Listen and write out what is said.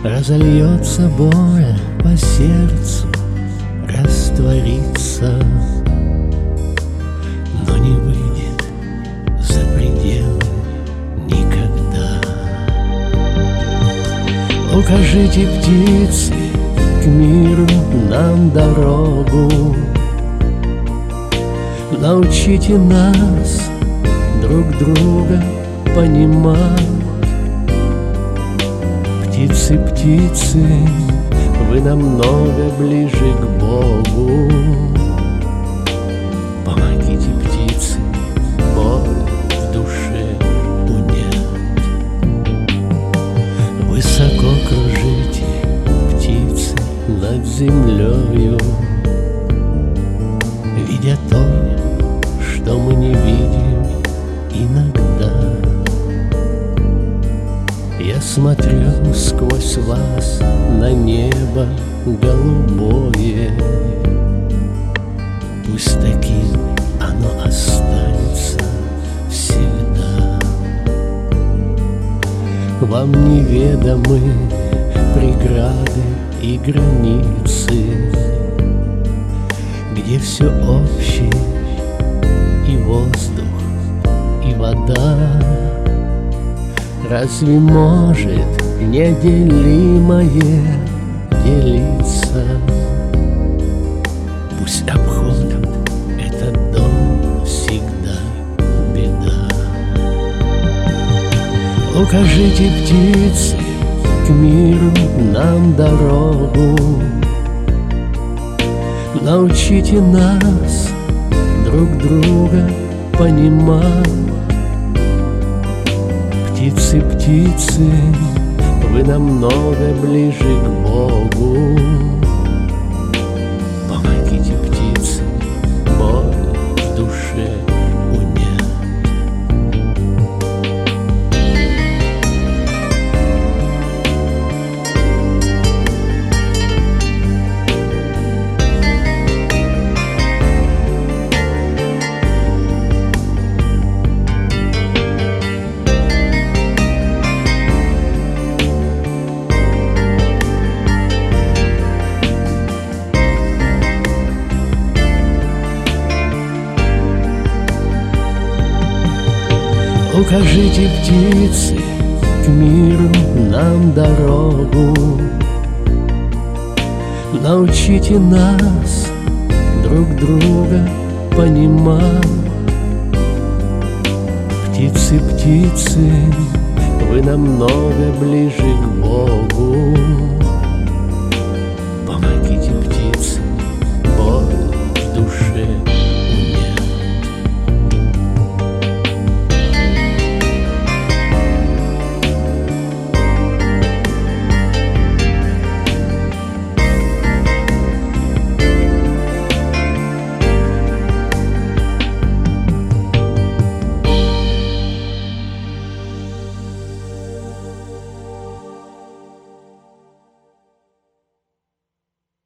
Разольется боль по сердцу, растворится, но не выйдет за пределы никогда. Укажите, птицы, к миру нам дорогу, научите нас друг друга понимать. Птицы, птицы, вы намного ближе к Богу. Помогите, птицы, боль в душе унять. Высоко кружите, птицы, над землею, видя то, что мы не видим иногда. Я смотрю сквозь вас на небо голубое. Пусть таким оно останется всегда. Вам неведомы преграды и границы, где все общее, и воздух, и вода. Разве может неделимое делиться? Пусть обходит этот дом всегда беда. Укажите, птицы, к миру нам дорогу, научите нас друг друга понимать. Птицы, птицы, вы намного ближе к Богу. Помогите, птицы, боль в душе унять. Укажите, птицы, к миру нам дорогу, научите нас друг друга понимать. Птицы, птицы, вы намного ближе к Богу.